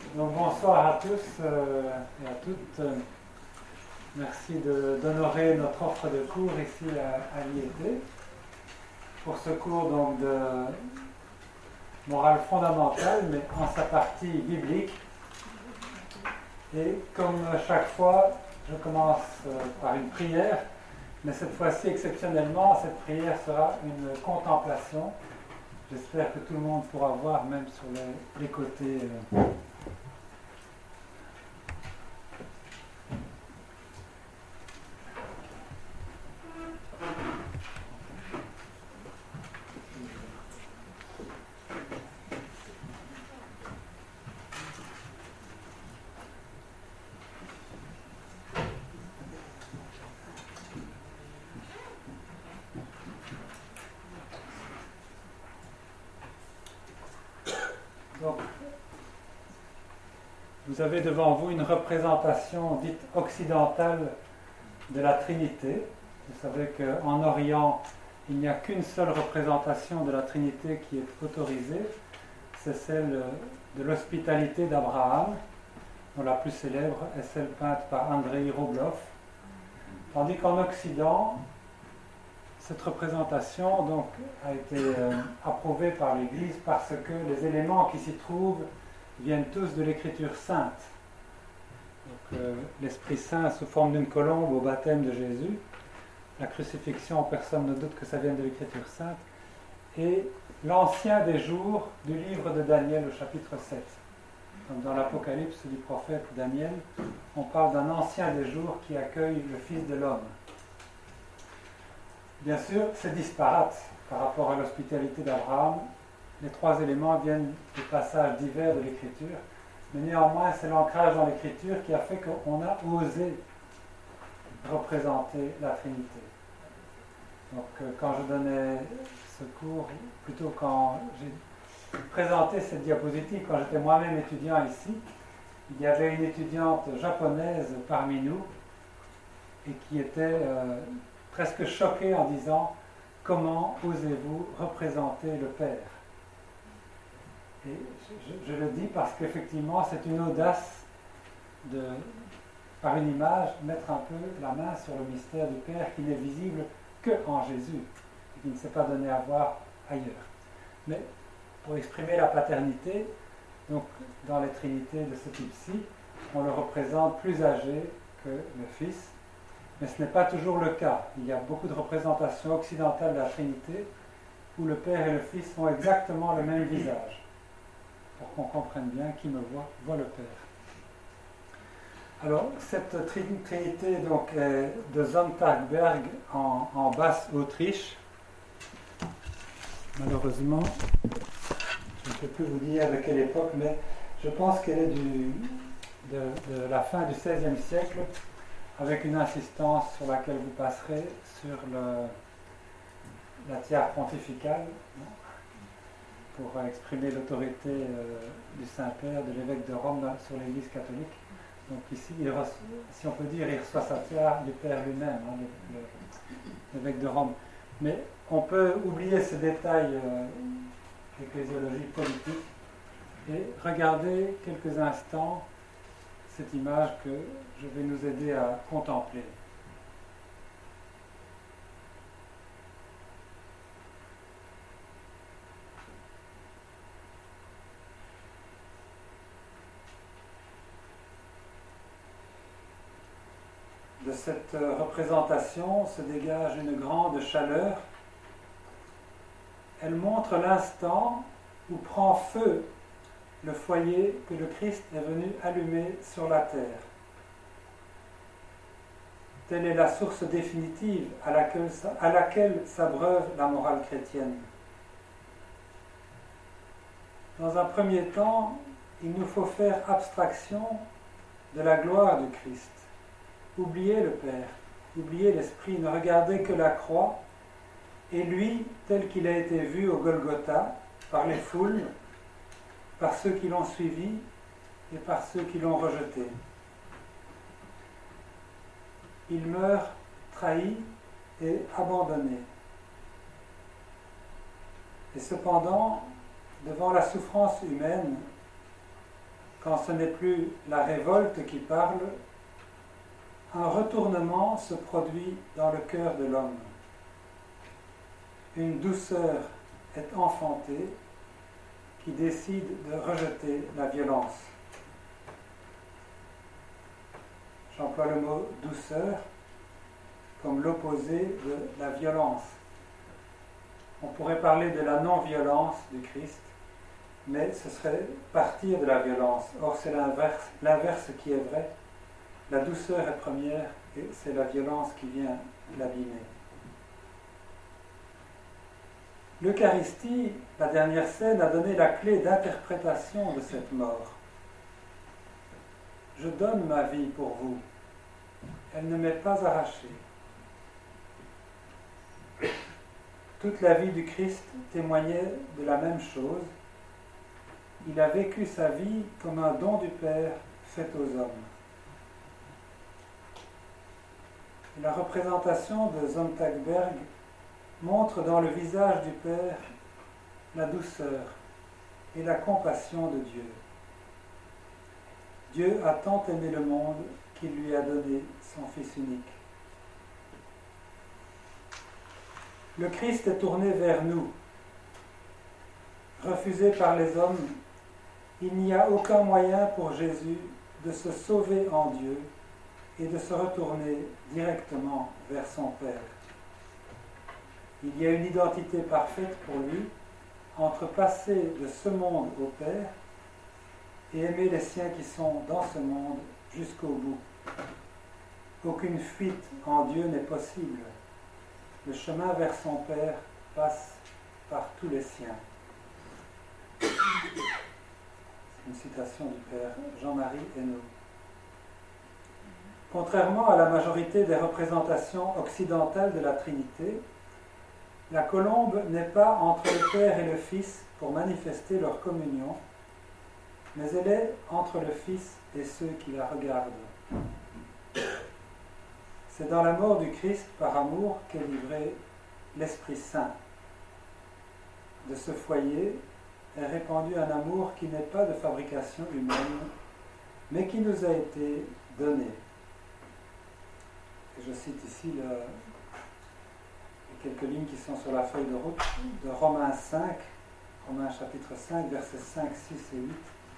Donc bonsoir à tous et à toutes. Merci d'honorer notre offre de cours ici à l'IET pour ce cours donc de morale fondamentale, mais en sa partie biblique. Et comme chaque fois, je commence par une prière, mais cette fois-ci, exceptionnellement, cette prière sera une contemplation. J'espère que tout le monde pourra voir, même sur les côtés. Donc, vous avez devant vous une représentation dite occidentale de la Trinité. Vous savez qu'en Orient, il n'y a qu'une seule représentation de la Trinité qui est autorisée, c'est celle de l'hospitalité d'Abraham, dont la plus célèbre est celle peinte par Andrei Rublev. Tandis qu'en Occident, cette représentation donc, a été approuvée par l'Église parce que les éléments qui s'y trouvent viennent tous de l'Écriture sainte. Donc, l'Esprit Saint sous forme d'une colombe au baptême de Jésus, la crucifixion, personne ne doute que ça vienne de l'Écriture sainte, et l'ancien des jours du livre de Daniel au chapitre 7. Donc, dans l'Apocalypse du prophète Daniel, on parle d'un ancien des jours qui accueille le Fils de l'homme. Bien sûr, c'est disparate par rapport à l'hospitalité d'Abraham. Les trois éléments viennent de passages divers de l'Écriture, mais néanmoins, c'est l'ancrage dans l'Écriture qui a fait qu'on a osé représenter la Trinité. Donc, quand je donnais ce cours, plutôt quand j'ai présenté cette diapositive, quand j'étais moi-même étudiant ici, il y avait une étudiante japonaise parmi nous et qui était presque choquée en disant « Comment osez-vous représenter le Père ?» Et je le dis parce qu'effectivement, c'est une audace de, par une image, mettre un peu la main sur le mystère du Père qui n'est visible qu'en Jésus, et qui ne s'est pas donné à voir ailleurs. Mais pour exprimer la paternité, donc dans les trinités de ce type-ci, on le représente plus âgé que le Fils, mais ce n'est pas toujours le cas. Il y a beaucoup de représentations occidentales de la Trinité où le Père et le Fils ont exactement le même visage, pour qu'on comprenne bien qui me voit le Père. Alors, cette Trinité donc, est de Sonntagberg en Basse-Autriche. Malheureusement, je ne peux plus vous dire de quelle époque, mais je pense qu'elle est de la fin du XVIe siècle, avec une insistance sur laquelle vous passerez sur la tiare pontificale, pour exprimer l'autorité du Saint-Père, de l'évêque de Rome sur l'Église catholique. Donc ici, si on peut dire, il reçoit sa tiare du Père lui-même, l'évêque de Rome. Mais on peut oublier ce détail d'ecclésiologie politique et regarder quelques instants cette image que je vais nous aider à contempler. De cette représentation se dégage une grande chaleur. Elle montre l'instant où prend feu le foyer que le Christ est venu allumer sur la terre. Telle est la source définitive à laquelle s'abreuve la morale chrétienne. Dans un premier temps, il nous faut faire abstraction de la gloire du Christ. Oubliez le Père, oubliez l'Esprit, ne regardez que la croix et lui tel qu'il a été vu au Golgotha par les foules, par ceux qui l'ont suivi et par ceux qui l'ont rejeté. Il meurt trahi et abandonné. Et cependant, devant la souffrance humaine, quand ce n'est plus la révolte qui parle, un retournement se produit dans le cœur de l'homme. Une douceur est enfantée qui décide de rejeter la violence. J'emploie le mot douceur comme l'opposé de la violence. On pourrait parler de la non-violence du Christ, mais ce serait partir de la violence. Or, c'est l'inverse qui est vrai. La douceur est première et c'est la violence qui vient l'abîmer. L'Eucharistie, la dernière scène, a donné la clé d'interprétation de cette mort. Je donne ma vie pour vous. Elle ne m'est pas arrachée. Toute la vie du Christ témoignait de la même chose. Il a vécu sa vie comme un don du Père fait aux hommes. Et la représentation de Sonntagberg montre dans le visage du Père la douceur et la compassion de Dieu. Dieu a tant aimé le monde qu'il lui a donné son Fils unique. Le Christ est tourné vers nous. Refusé par les hommes, il n'y a aucun moyen pour Jésus de se sauver en Dieu et de se retourner directement vers son Père. Il y a une identité parfaite pour lui entre passer de ce monde au Père et aimer les siens qui sont dans ce monde jusqu'au bout. Aucune fuite en Dieu n'est possible. Le chemin vers son Père passe par tous les siens. C'est une citation du Père Jean-Marie Hainaut. Contrairement à la majorité des représentations occidentales de la Trinité, la colombe n'est pas entre le Père et le Fils pour manifester leur communion, mais elle est entre le Fils et ceux qui la regardent. C'est dans la mort du Christ par amour qu'est livré l'Esprit Saint. De ce foyer est répandu un amour qui n'est pas de fabrication humaine, mais qui nous a été donné. Et je cite ici quelques lignes qui sont sur la feuille de route de Romains 5, Romains chapitre 5, versets 5, 6 et 8.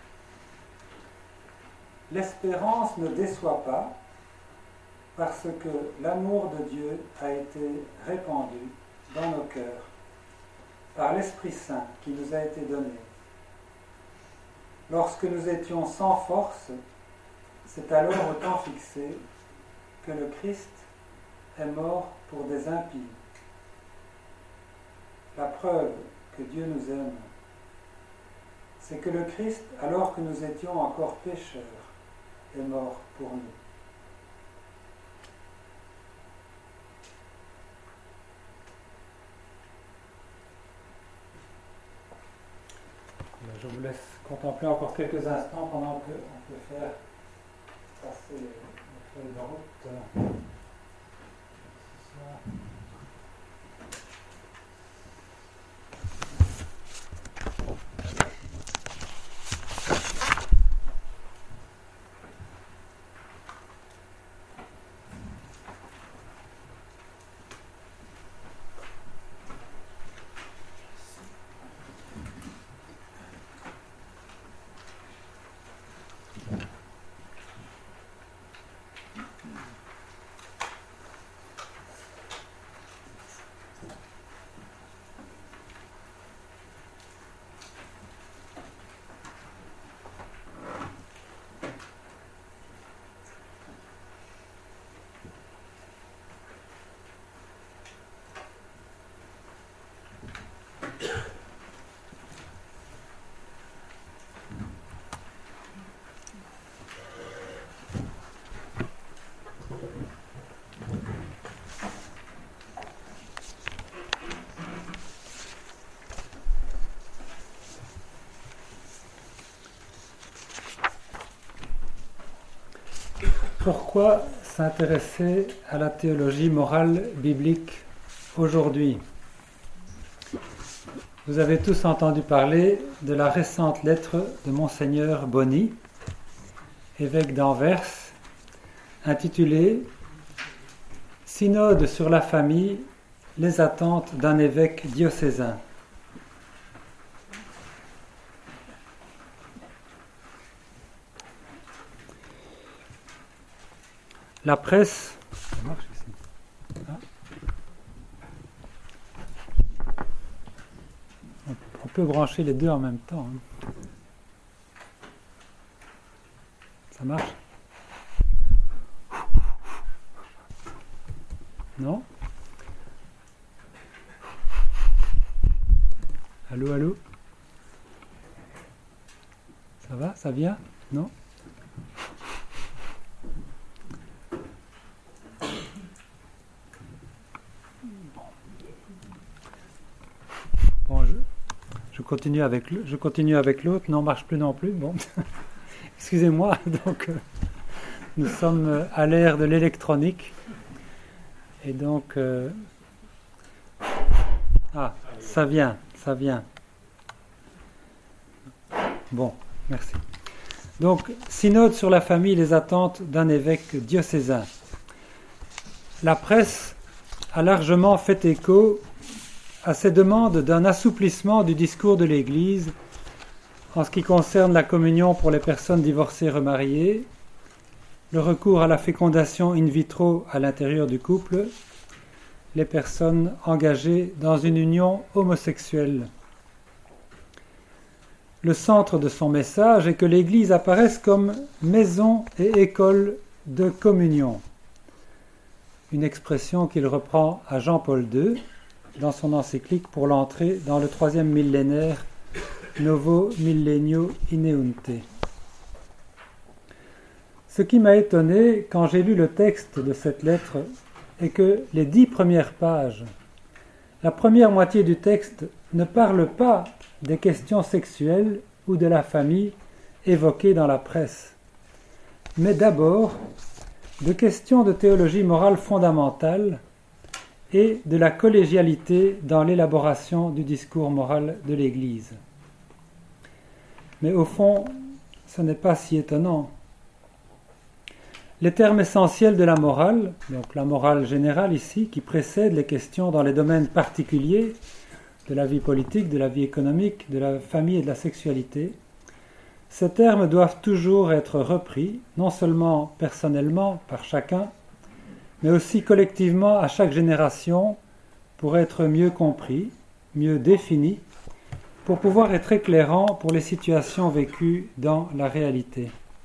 L'espérance ne déçoit pas, parce que l'amour de Dieu a été répandu dans nos cœurs par l'Esprit Saint qui nous a été donné. Lorsque nous étions sans force, c'est alors au temps fixé que le Christ est mort pour des impies. La preuve que Dieu nous aime, c'est que le Christ, alors que nous étions encore pécheurs, est mort pour nous. Je vous laisse contempler encore quelques instants pendant qu'on peut faire passer la feuille de route. Pourquoi s'intéresser à la théologie morale biblique aujourd'hui? Vous avez tous entendu parler de la récente lettre de Monseigneur Boni évêque d'Anvers, intitulé « Synode sur la famille, les attentes d'un évêque diocésain ». La presse... Ça marche ici. Ah. On peut brancher les deux en même temps. Hein. Ça marche? Non? Allô, allô? Ça va? Ça vient? Non? Bon, je continue avec l'autre. Non, marche plus non plus. Bon, excusez-moi. Donc, nous sommes à l'ère de l'électronique. Et donc, ça vient. Bon, merci. Donc, synode sur la famille, les attentes d'un évêque diocésain. La presse a largement fait écho à ces demandes d'un assouplissement du discours de l'Église en ce qui concerne la communion pour les personnes divorcées remariées, le recours à la fécondation in vitro à l'intérieur du couple, les personnes engagées dans une union homosexuelle. Le centre de son message est que l'Église apparaisse comme maison et école de communion, une expression qu'il reprend à Jean-Paul II dans son encyclique pour l'entrée dans le 3e millénaire Novo Millennio Ineunte. Ce qui m'a étonné quand j'ai lu le texte de cette lettre est que les 10 premières pages, la première moitié du texte ne parle pas des questions sexuelles ou de la famille évoquées dans la presse, mais d'abord de questions de théologie morale fondamentale et de la collégialité dans l'élaboration du discours moral de l'Église. Mais au fond, ce n'est pas si étonnant. Les termes essentiels de la morale, donc la morale générale ici, qui précèdent les questions dans les domaines particuliers de la vie politique, de la vie économique, de la famille et de la sexualité, ces termes doivent toujours être repris, non seulement personnellement par chacun, mais aussi collectivement à chaque génération pour être mieux compris, mieux définis, pour pouvoir être éclairants pour les situations vécues dans la réalité.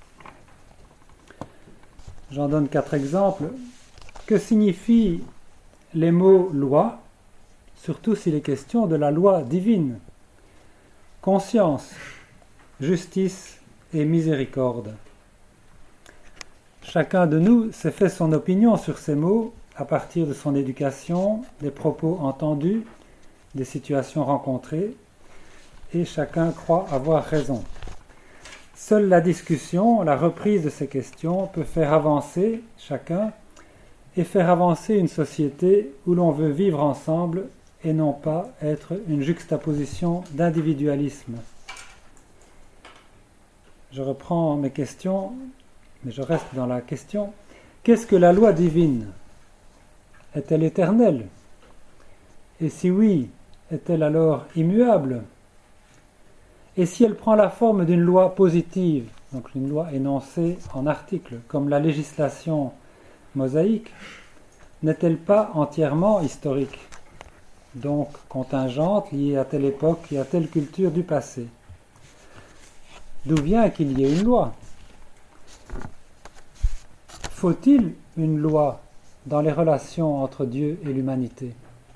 J'en donne 4 exemples. Que signifient les mots « loi », surtout s'il est question de la loi divine, conscience, justice et miséricorde? Chacun de nous s'est fait son opinion sur ces mots à partir de son éducation, des propos entendus, des situations rencontrées, et chacun croit avoir raison. Seule la discussion, la reprise de ces questions peut faire avancer chacun et faire avancer une société où l'on veut vivre ensemble et non pas être une juxtaposition d'individualisme. Je reprends mes questions, mais je reste dans la question. Qu'est-ce que la loi divine? Est-elle éternelle? Et si oui, est-elle alors immuable? Et si elle prend la forme d'une loi positive, donc une loi énoncée en articles, comme la législation mosaïque, n'est-elle pas entièrement historique, donc contingente, liée à telle époque et à telle culture du passé? D'où vient qu'il y ait une loi? Faut-il une loi dans les relations entre Dieu et l'humanité?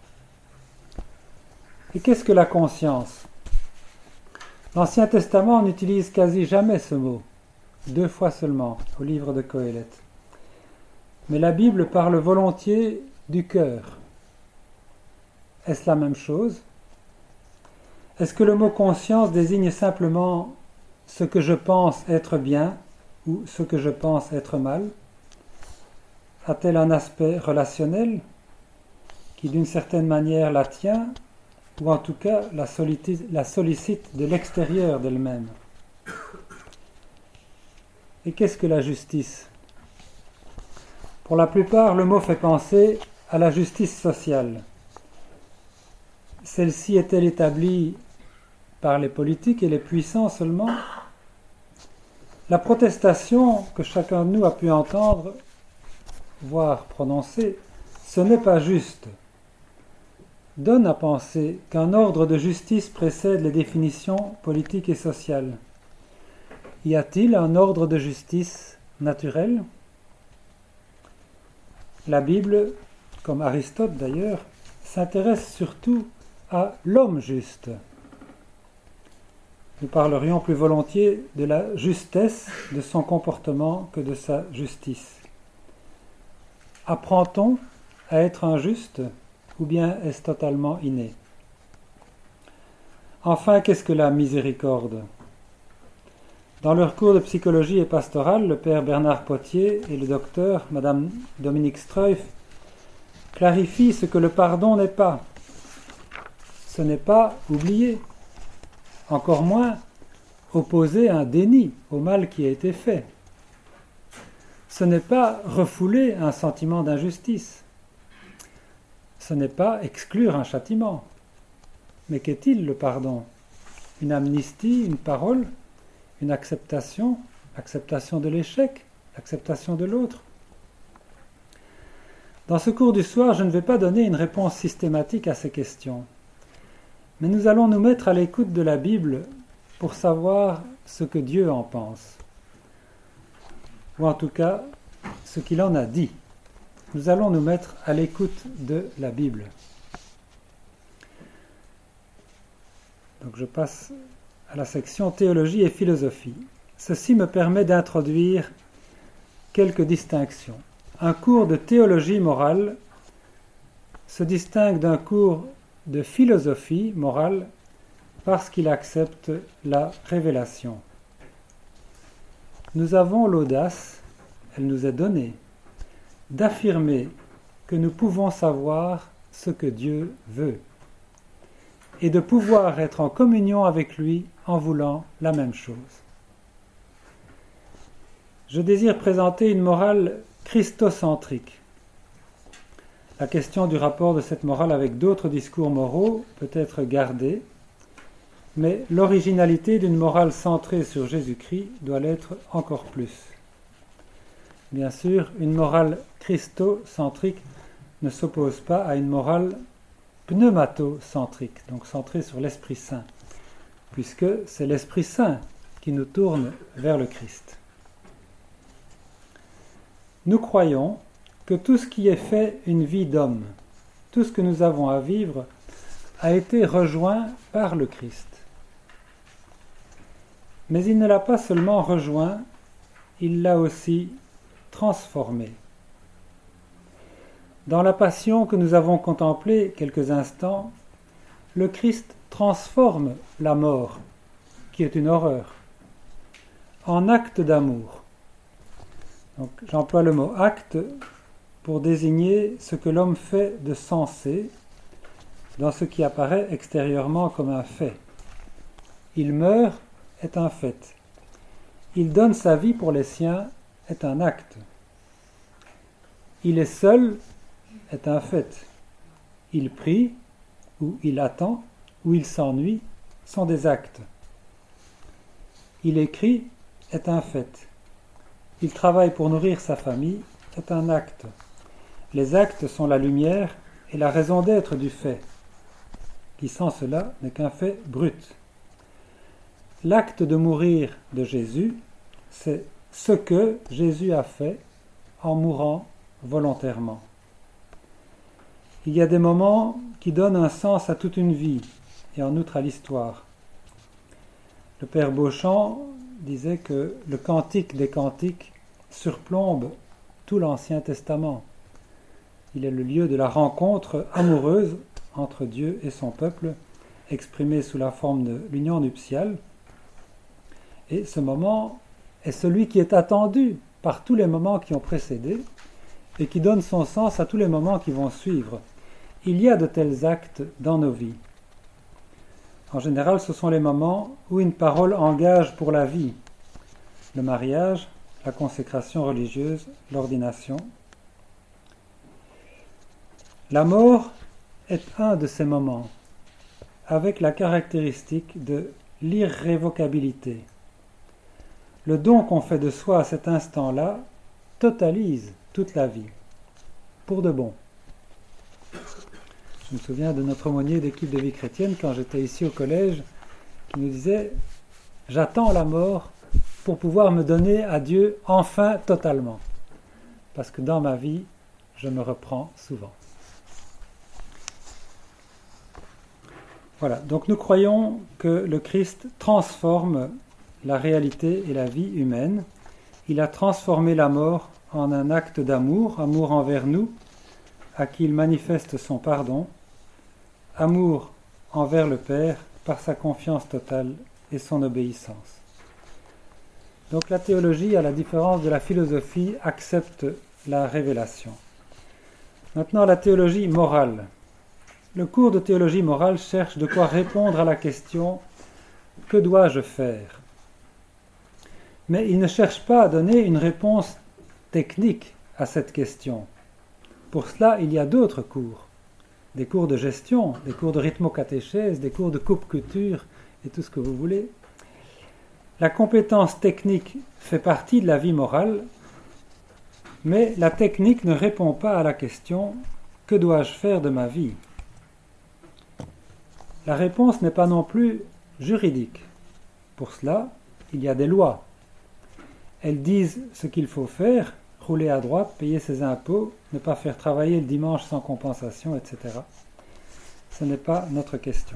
Et qu'est-ce que la conscience? L'Ancien Testament n'utilise quasi jamais ce mot, 2 fois seulement, au livre de Qoéleth. Mais la Bible parle volontiers du cœur. Est-ce la même chose? Est-ce que le mot conscience désigne simplement ce que je pense être bien ou ce que je pense être mal? A-t-elle un aspect relationnel qui d'une certaine manière la tient, ou en tout cas la sollicite de l'extérieur d'elle-même? Et qu'est-ce que la justice? Pour la plupart, le mot fait penser à la justice sociale. Celle-ci est-elle établie par les politiques et les puissants seulement? La protestation que chacun de nous a pu entendre, voire prononcer, ce n'est pas juste, donne à penser qu'un ordre de justice précède les définitions politiques et sociales. Y a-t-il un ordre de justice naturel? La Bible, comme Aristote d'ailleurs, s'intéresse surtout à l'homme juste. Nous parlerions plus volontiers de la justesse de son comportement que de sa justice. Apprend-on à être injuste ou bien est-ce totalement inné? Enfin, qu'est-ce que la miséricorde? Dans leur cours de psychologie et pastorale, le père Bernard Potier et le docteur madame Dominique Streuf clarifient ce que le pardon n'est pas. Ce n'est pas oublier, encore moins opposer un déni au mal qui a été fait. Ce n'est pas refouler un sentiment d'injustice. Ce n'est pas exclure un châtiment. Mais qu'est-il le pardon? Une amnistie, une parole, une acceptation de l'échec, l'acceptation de l'autre. Dans ce cours du soir, je ne vais pas donner une réponse systématique à ces questions. Mais nous allons nous mettre à l'écoute de la Bible pour savoir ce que Dieu en pense. Ou en tout cas, ce qu'il en a dit. Nous allons nous mettre à l'écoute de la Bible. Donc je passe à la section théologie et philosophie. Ceci me permet d'introduire quelques distinctions. Un cours de théologie morale se distingue d'un cours de philosophie morale parce qu'il accepte la révélation. Nous avons l'audace, elle nous est donnée, d'affirmer que nous pouvons savoir ce que Dieu veut et de pouvoir être en communion avec lui en voulant la même chose. Je désire présenter une morale christocentrique. La question du rapport de cette morale avec d'autres discours moraux peut être gardée, mais l'originalité d'une morale centrée sur Jésus-Christ doit l'être encore plus. Bien sûr, une morale christocentrique ne s'oppose pas à une morale pneumatocentrique, donc centrée sur l'Esprit Saint, puisque c'est l'Esprit Saint qui nous tourne vers le Christ. Nous croyons que tout ce qui est fait une vie d'homme, tout ce que nous avons à vivre, a été rejoint par le Christ. Mais il ne l'a pas seulement rejoint, il l'a aussi transformé. Dans la passion que nous avons contemplée quelques instants, le Christ transforme la mort, qui est une horreur, en acte d'amour. Donc, j'emploie le mot acte pour désigner ce que l'homme fait de sensé dans ce qui apparaît extérieurement comme un fait. Il meurt est un fait. Il donne sa vie pour les siens est un acte. Il est seul est un fait. Il prie, ou il attend, ou il s'ennuie, sont des actes. Il écrit est un fait. Il travaille pour nourrir sa famille est un acte. Les actes sont la lumière et la raison d'être du fait, qui sans cela n'est qu'un fait brut. L'acte de mourir de Jésus, c'est ce que Jésus a fait en mourant volontairement. Il y a des moments qui donnent un sens à toute une vie et en outre à l'histoire. Le père Beauchamp disait que le cantique des cantiques surplombe tout l'Ancien Testament. Il est le lieu de la rencontre amoureuse entre Dieu et son peuple, exprimée sous la forme de l'union nuptiale. Et ce moment est celui qui est attendu par tous les moments qui ont précédé et qui donne son sens à tous les moments qui vont suivre. Il y a de tels actes dans nos vies. En général, ce sont les moments où une parole engage pour la vie. Le mariage, la consécration religieuse, l'ordination. La mort est un de ces moments, avec la caractéristique de l'irrévocabilité. Le don qu'on fait de soi à cet instant-là totalise toute la vie, pour de bon. Je me souviens de notre aumônier d'équipe de vie chrétienne, quand j'étais ici au collège, qui nous disait « J'attends la mort pour pouvoir me donner à Dieu enfin totalement, parce que dans ma vie, je me reprends souvent. » Voilà, donc nous croyons que le Christ transforme la réalité et la vie humaine. Il a transformé la mort en un acte d'amour, amour envers nous, à qui il manifeste son pardon, amour envers le Père par sa confiance totale et son obéissance. Donc la théologie, à la différence de la philosophie, accepte la révélation. Maintenant, la théologie morale. Le cours de théologie morale cherche de quoi répondre à la question « Que dois-je faire ?» Mais il ne cherche pas à donner une réponse technique à cette question. Pour cela, il y a d'autres cours. Des cours de gestion, des cours de rythmocatéchèse, des cours de coupe-couture et tout ce que vous voulez. La compétence technique fait partie de la vie morale, mais la technique ne répond pas à la question « Que dois-je faire de ma vie ?» La réponse n'est pas non plus juridique. Pour cela, il y a des lois. Elles disent ce qu'il faut faire, rouler à droite, payer ses impôts, ne pas faire travailler le dimanche sans compensation, etc. Ce n'est pas notre question.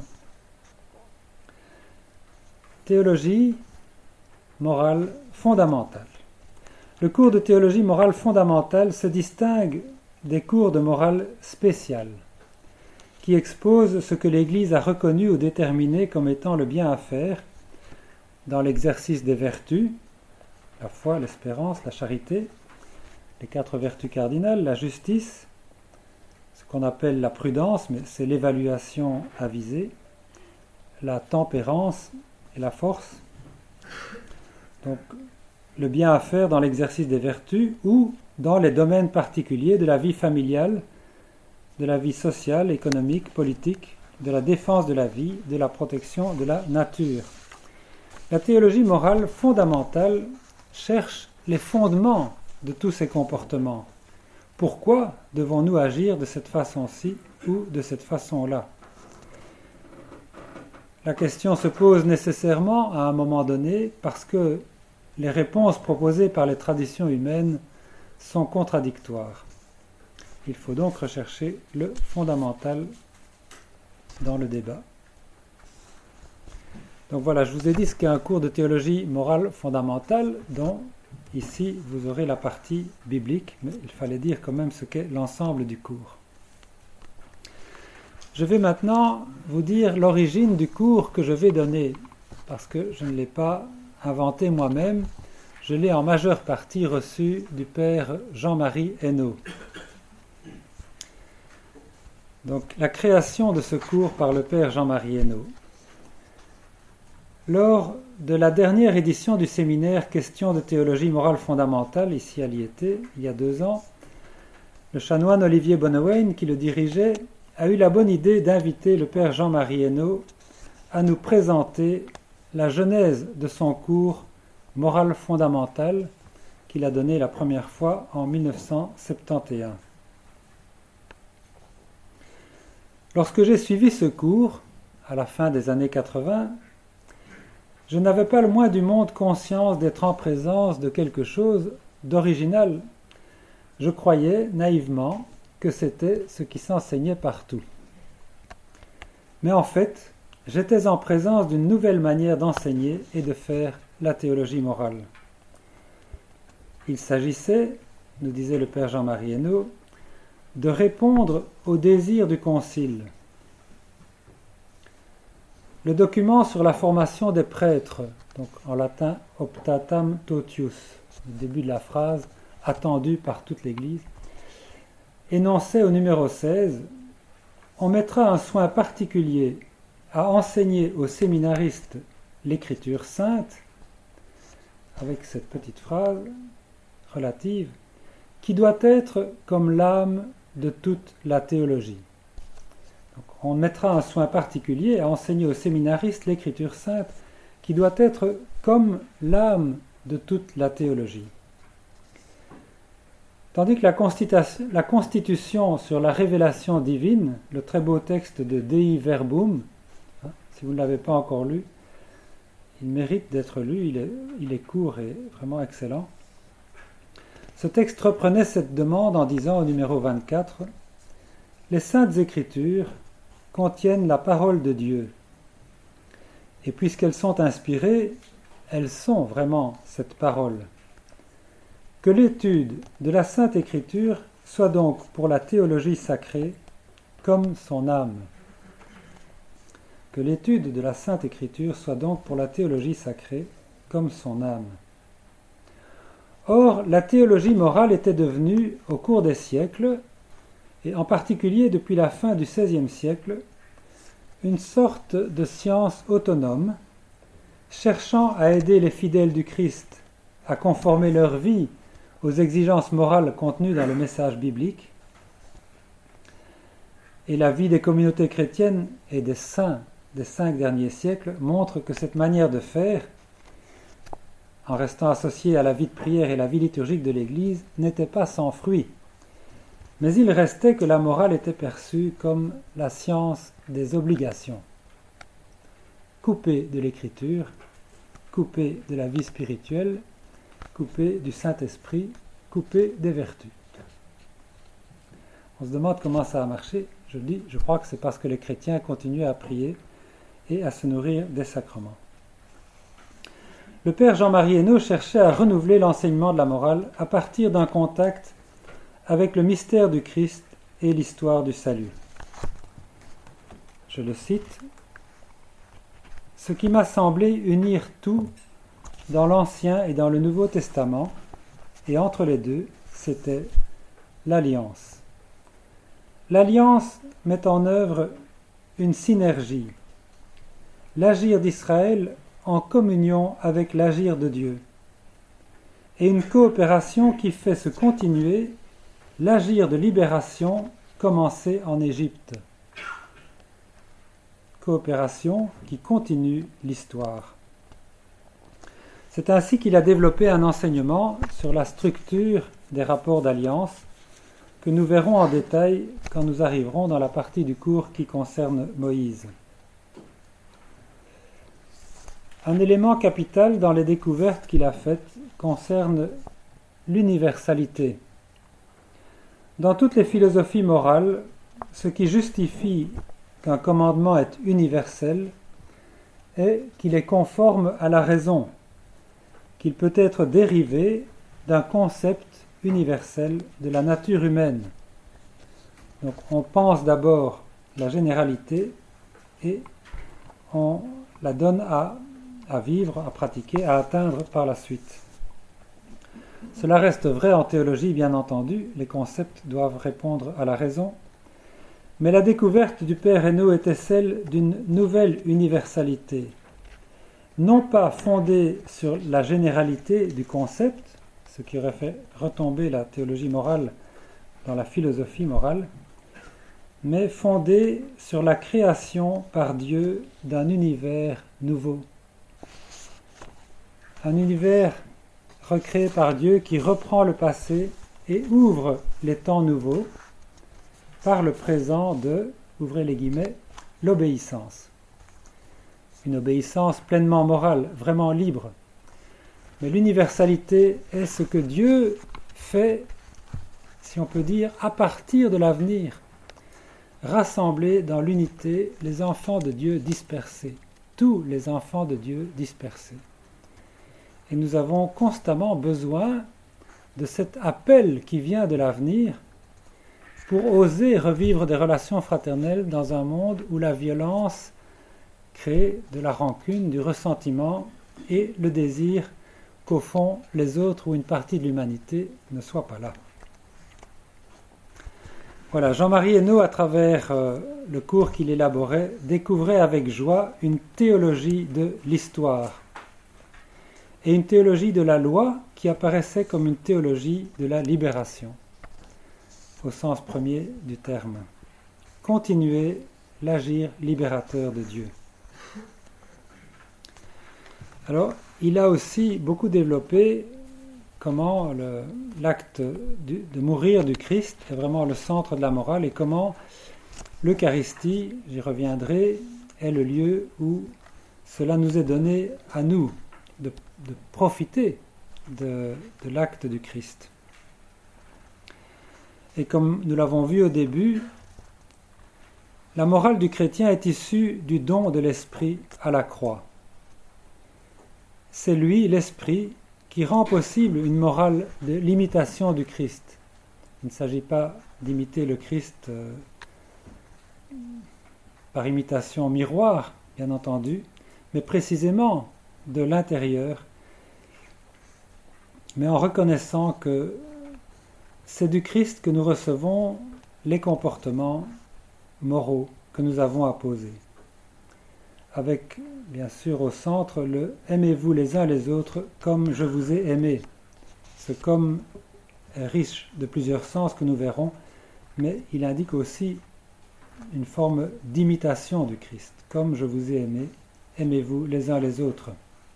Théologie morale fondamentale. Le cours de théologie morale fondamentale se distingue des cours de morale spéciale, qui expose ce que l'Église a reconnu ou déterminé comme étant le bien à faire dans l'exercice des vertus, la foi, l'espérance, la charité, les 4 vertus cardinales, la justice, ce qu'on appelle la prudence, mais c'est l'évaluation avisée, la tempérance et la force. Donc, le bien à faire dans l'exercice des vertus ou dans les domaines particuliers de la vie familiale, de la vie sociale, économique, politique, de la défense de la vie, de la protection de la nature. La théologie morale fondamentale cherche les fondements de tous ces comportements. Pourquoi devons-nous agir de cette façon-ci ou de cette façon-là ? La question se pose nécessairement à un moment donné parce que les réponses proposées par les traditions humaines sont contradictoires. Il faut donc rechercher le fondamental dans le débat. Donc voilà, je vous ai dit ce qu'est un cours de théologie morale fondamentale, dont ici vous aurez la partie biblique, mais il fallait dire quand même ce qu'est l'ensemble du cours. Je vais maintenant vous dire l'origine du cours que je vais donner, parce que je ne l'ai pas inventé moi-même, je l'ai en majeure partie reçu du père Jean-Marie Hainaut. Donc, la création de ce cours par le père Jean-Marie Hainaut. Lors de la dernière édition du séminaire Questions de théologie morale fondamentale, ici à l'IET, il y a 2 ans, le chanoine Olivier Bonnewein, qui le dirigeait, a eu la bonne idée d'inviter le père Jean-Marie Hainaut à nous présenter la genèse de son cours Morale fondamentale qu'il a donné la première fois en 1971. Lorsque j'ai suivi ce cours, à la fin des années 80, je n'avais pas le moins du monde conscience d'être en présence de quelque chose d'original. Je croyais naïvement que c'était ce qui s'enseignait partout. Mais en fait, j'étais en présence d'une nouvelle manière d'enseigner et de faire la théologie morale. Il s'agissait, nous disait le père Jean-Marie Hainaut, de répondre au désir du concile. Le document sur la formation des prêtres, donc en latin optatam totius, le début de la phrase, attendu par toute l'Église, énonçait au numéro 16, on mettra un soin particulier à enseigner aux séminaristes l'écriture sainte, avec cette petite phrase relative, qui doit être comme l'âme de toute la théologie. Donc, on mettra un soin particulier à enseigner aux séminaristes l'Écriture sainte, qui doit être comme l'âme de toute la théologie. Tandis que la Constitution sur la révélation divine, le très beau texte de Dei Verbum, si vous ne l'avez pas encore lu, il mérite d'être lu, il est court et vraiment excellent. Ce texte reprenait cette demande en disant au numéro 24 « Les Saintes Écritures contiennent la parole de Dieu, et puisqu'elles sont inspirées, elles sont vraiment cette parole. Que l'étude de la Sainte Écriture soit donc pour la théologie sacrée comme son âme. » Que l'étude de la Sainte Écriture soit donc pour la théologie sacrée comme son âme. Or, la théologie morale était devenue, au cours des siècles, et en particulier depuis la fin du XVIe siècle, une sorte de science autonome, cherchant à aider les fidèles du Christ à conformer leur vie aux exigences morales contenues dans le message biblique. Et la vie des communautés chrétiennes et des saints des 5 derniers siècles montre que cette manière de faire, en restant associée à la vie de prière et la vie liturgique de l'Église, n'était pas sans fruit. Mais il restait que la morale était perçue comme la science des obligations, coupée de l'Écriture, coupée de la vie spirituelle, coupée du Saint-Esprit, coupée des vertus. On se demande comment ça a marché. Je crois que c'est parce que les chrétiens continuaient à prier et à se nourrir des sacrements. Le père Jean-Marie Hainaut cherchait à renouveler l'enseignement de la morale à partir d'un contact avec le mystère du Christ et l'histoire du salut. Je le cite, « Ce qui m'a semblé unir tout dans l'Ancien et dans le Nouveau Testament, et entre les deux, c'était l'alliance. L'alliance met en œuvre une synergie, l'agir d'Israël en communion avec l'agir de Dieu, et une coopération qui fait se continuer l'agir de libération commencé en Égypte. Coopération qui continue l'histoire. C'est ainsi qu'il a développé un enseignement sur la structure des rapports d'alliance que nous verrons en détail quand nous arriverons dans la partie du cours qui concerne Moïse. Un élément capital dans les découvertes qu'il a faites concerne l'universalité. Dans toutes les philosophies morales, ce qui justifie qu'un commandement est universel est qu'il est conforme à la raison, qu'il peut être dérivé d'un concept universel de la nature humaine. Donc on pense d'abord la généralité et on la donne à vivre, à pratiquer, à atteindre par la suite. Cela reste vrai en théologie, bien entendu, les concepts doivent répondre à la raison, mais la découverte du père Hainaut était celle d'une nouvelle universalité, non pas fondée sur la généralité du concept, ce qui aurait fait retomber la théologie morale dans la philosophie morale, mais fondée sur la création par Dieu d'un univers nouveau. Un univers recréé par Dieu qui reprend le passé et ouvre les temps nouveaux par le présent de, ouvrez les guillemets, l'obéissance. Une obéissance pleinement morale, vraiment libre. Mais l'universalité est ce que Dieu fait, si on peut dire, à partir de l'avenir, rassembler dans l'unité les enfants de Dieu dispersés, tous les enfants de Dieu dispersés. Et nous avons constamment besoin de cet appel qui vient de l'avenir pour oser revivre des relations fraternelles dans un monde où la violence crée de la rancune, du ressentiment et le désir qu'au fond les autres ou une partie de l'humanité ne soient pas là. Voilà, Jean-Marie Hainaut, à travers le cours qu'il élaborait, découvrait avec joie une théologie de l'histoire. et une théologie de la loi qui apparaissait comme une théologie de la libération, au sens premier du terme. Continuer l'agir libérateur de Dieu. Alors, il a aussi beaucoup développé comment l'acte de mourir du Christ est vraiment le centre de la morale et comment l'Eucharistie, j'y reviendrai, est le lieu où cela nous est donné à nous de profiter de l'acte du Christ. Et comme nous l'avons vu au début, la morale du chrétien est issue du don de l'Esprit à la croix. C'est lui, l'Esprit, qui rend possible une morale de l'imitation du Christ. Il ne s'agit pas d'imiter le Christ par imitation miroir, bien entendu, mais précisément de l'intérieur, mais en reconnaissant que c'est du Christ que nous recevons les comportements moraux que nous avons à poser. Avec, bien sûr, au centre, le « aimez-vous les uns les autres comme je vous ai aimé ». Ce « comme » est riche de plusieurs sens que nous verrons, mais il indique aussi une forme d'imitation du Christ. « Comme je vous ai aimé, aimez-vous les uns les autres ».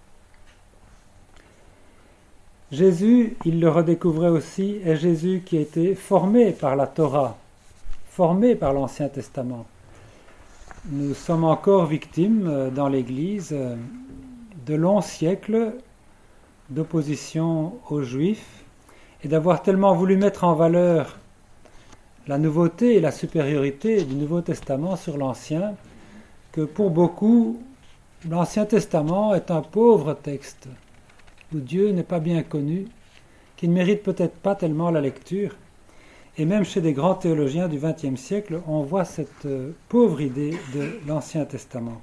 Jésus, il le redécouvrait aussi, est Jésus qui a été formé par la Torah, formé par l'Ancien Testament. Nous sommes encore victimes dans l'Église de longs siècles d'opposition aux Juifs et d'avoir tellement voulu mettre en valeur la nouveauté et la supériorité du Nouveau Testament sur l'Ancien que pour beaucoup, l'Ancien Testament est un pauvre texte où Dieu n'est pas bien connu, qui ne mérite peut-être pas tellement la lecture. Et même chez des grands théologiens du XXe siècle, on voit cette pauvre idée de l'Ancien Testament.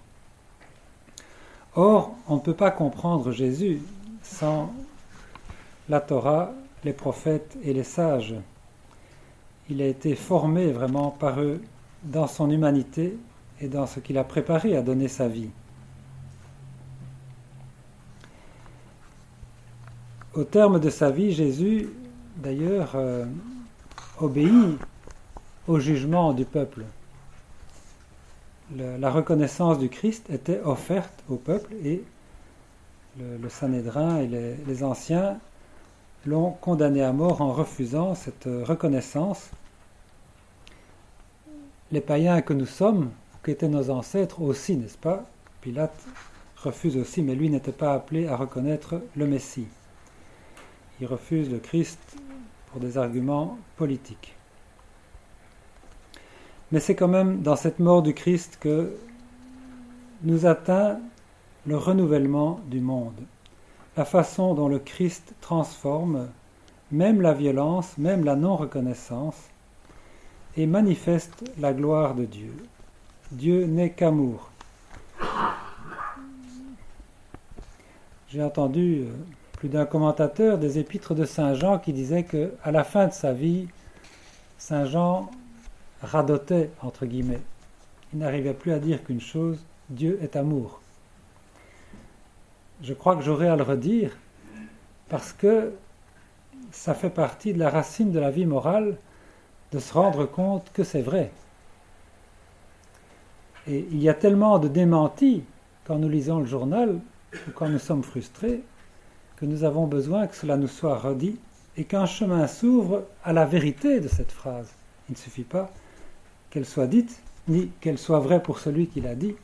Or, on ne peut pas comprendre Jésus sans la Torah, les prophètes et les sages. Il a été formé vraiment par eux dans son humanité et dans ce qu'il a préparé à donner sa vie. Au terme de sa vie, Jésus, d'ailleurs, obéit au jugement du peuple. La reconnaissance du Christ était offerte au peuple et le Sanhédrin et les anciens l'ont condamné à mort en refusant cette reconnaissance. Les païens que nous sommes, qui étaient nos ancêtres aussi, n'est-ce pas? Pilate refuse aussi, mais lui n'était pas appelé à reconnaître le Messie. Il refuse le Christ pour des arguments politiques. Mais c'est quand même dans cette mort du Christ que nous atteint le renouvellement du monde. La façon dont le Christ transforme même la violence, même la non-reconnaissance, et manifeste la gloire de Dieu. Dieu n'est qu'amour. J'ai entendu plus d'un commentateur des épîtres de Saint Jean qui disait qu'à la fin de sa vie, Saint Jean radotait, entre guillemets. Il n'arrivait plus à dire qu'une chose, Dieu est amour. Je crois que j'aurai à le redire parce que ça fait partie de la racine de la vie morale de se rendre compte que c'est vrai. Et il y a tellement de démentis quand nous lisons le journal ou quand nous sommes frustrés que nous avons besoin que cela nous soit redit et qu'un chemin s'ouvre à la vérité de cette phrase. Il ne suffit pas qu'elle soit dite, ni qu'elle soit vraie pour celui qui l'a dit.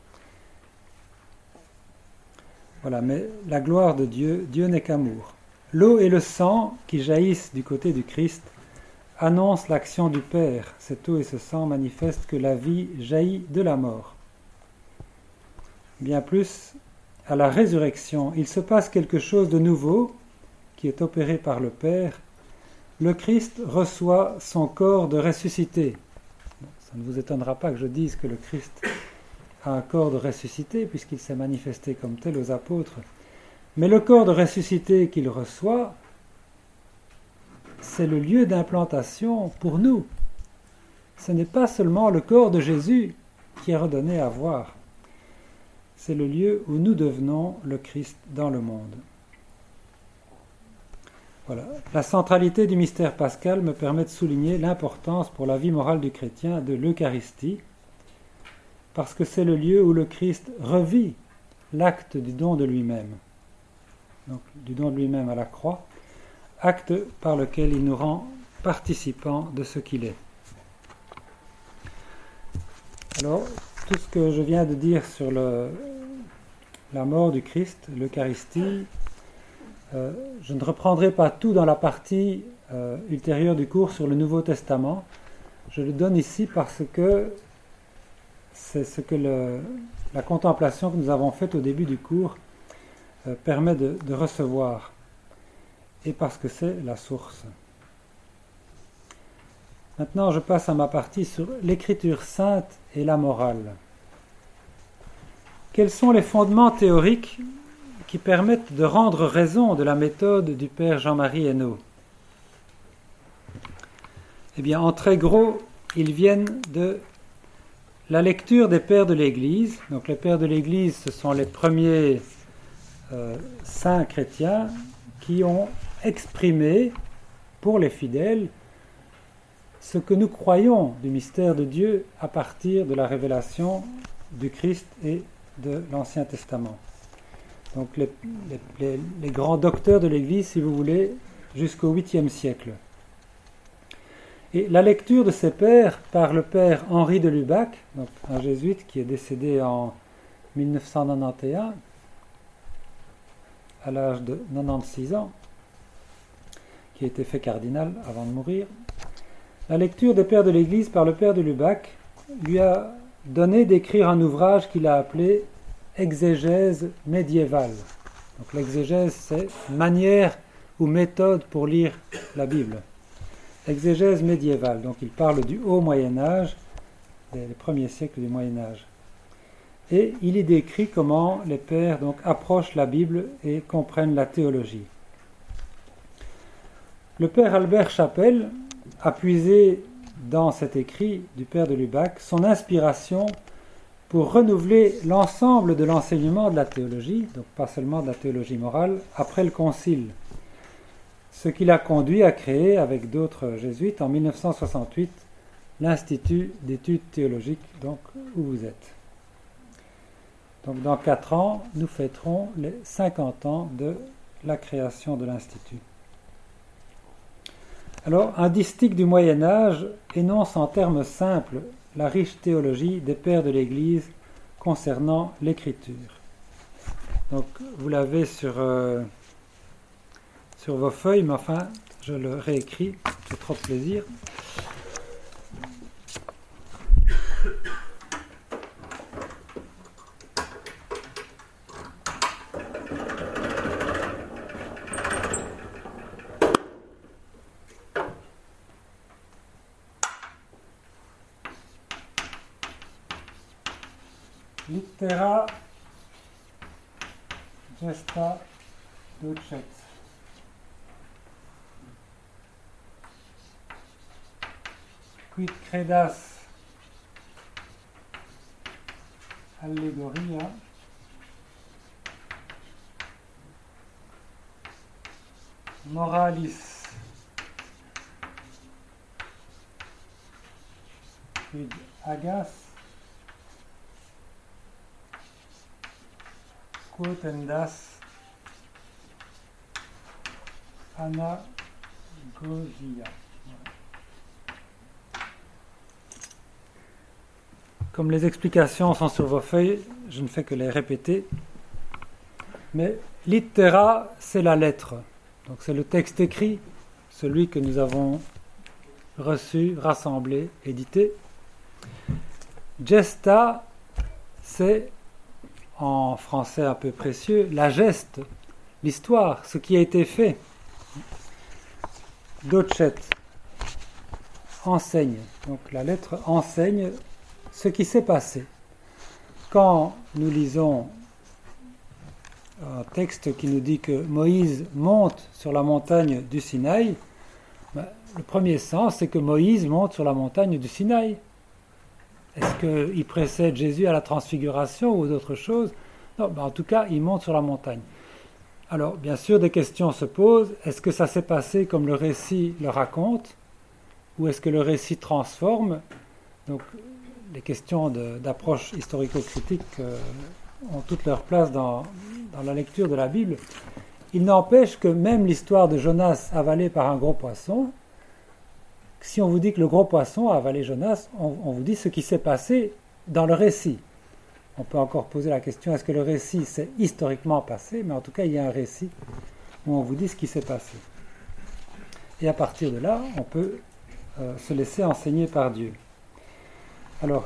Voilà, mais la gloire de Dieu, Dieu n'est qu'amour. L'eau et le sang qui jaillissent du côté du Christ annoncent l'action du Père. Cette eau et ce sang manifestent que la vie jaillit de la mort. Bien plus, à la résurrection, il se passe quelque chose de nouveau qui est opéré par le Père. Le Christ reçoit son corps de ressuscité. Ça ne vous étonnera pas que je dise que le Christ a un corps de ressuscité puisqu'il s'est manifesté comme tel aux apôtres. Mais le corps de ressuscité qu'il reçoit, c'est le lieu d'implantation pour nous. Ce n'est pas seulement le corps de Jésus qui est redonné à voir. C'est le lieu où nous devenons le Christ dans le monde. Voilà. La centralité du mystère pascal me permet de souligner l'importance pour la vie morale du chrétien de l'Eucharistie, parce que c'est le lieu où le Christ revit l'acte du don de lui-même, donc du don de lui-même à la croix, acte par lequel il nous rend participants de ce qu'il est. Alors, tout ce que je viens de dire sur la mort du Christ, l'Eucharistie, je ne reprendrai pas tout dans la partie ultérieure du cours sur le Nouveau Testament. Je le donne ici parce que c'est ce que la contemplation que nous avons faite au début du cours permet de recevoir, et parce que c'est la source. Maintenant, je passe à ma partie sur l'écriture sainte et la morale. Quels sont les fondements théoriques qui permettent de rendre raison de la méthode du père Jean-Marie Hainaut? Eh bien, en très gros, ils viennent de la lecture des pères de l'Église. Donc, les pères de l'Église, ce sont les premiers saints chrétiens qui ont exprimé pour les fidèles ce que nous croyons du mystère de Dieu à partir de la révélation du Christ et de l'Ancien Testament. Donc les grands docteurs de l'Église, si vous voulez, jusqu'au 8e siècle. Et la lecture de ces pères par le père Henri de Lubac, donc un jésuite qui est décédé en 1991, à l'âge de 96 ans, qui a été fait cardinal avant de mourir. La lecture des pères de l'Église par le père de Lubac lui a donné d'écrire un ouvrage qu'il a appelé Exégèse médiévale. Donc l'exégèse, c'est manière ou méthode pour lire la Bible. Exégèse médiévale, donc il parle du haut Moyen-Âge, des premiers siècles du Moyen-Âge. Et il y décrit comment les pères donc approchent la Bible et comprennent la théologie. Le père Albert Chapelle a puisé dans cet écrit du père de Lubac son inspiration pour renouveler l'ensemble de l'enseignement de la théologie, donc pas seulement de la théologie morale, après le Concile. Ce qui l'a conduit à créer, avec d'autres jésuites, en 1968, l'Institut d'études théologiques, donc où vous êtes. Donc dans 4 ans, nous fêterons les 50 ans de la création de l'Institut. Alors, un distique du Moyen-Âge énonce en termes simples la riche théologie des pères de l'Église concernant l'Écriture. Donc, vous l'avez sur vos feuilles, mais enfin, je le réécris, j'ai trop de plaisir. Littera gesta ducet. Quid credas allegoria moralis quid agas quotendas anagogia. Comme les explications sont sur vos feuilles, je ne fais que les répéter. Mais littera, c'est la lettre. Donc c'est le texte écrit, celui que nous avons reçu, rassemblé, édité. Gesta, c'est, en français un peu précieux, la geste, l'histoire, ce qui a été fait. Docet, enseigne. Donc la lettre enseigne ce qui s'est passé. Quand nous lisons un texte qui nous dit que Moïse monte sur la montagne du Sinaï, le premier sens, c'est que Moïse monte sur la montagne du Sinaï. Est-ce qu'il précède Jésus à la transfiguration ou d'autres choses? Non, en tout cas, il monte sur la montagne. Alors, bien sûr, des questions se posent. Est-ce que ça s'est passé comme le récit le raconte, ou est-ce que le récit transforme? Donc, les questions d'approche historico-critique ont toute leur place dans la lecture de la Bible. Il n'empêche que même l'histoire de Jonas avalé par un gros poisson, si on vous dit que le gros poisson a avalé Jonas, on vous dit ce qui s'est passé dans le récit. On peut encore poser la question, est-ce que le récit s'est historiquement passé? Mais en tout cas, il y a un récit où on vous dit ce qui s'est passé. Et à partir de là, on peut se laisser enseigner par Dieu. Alors,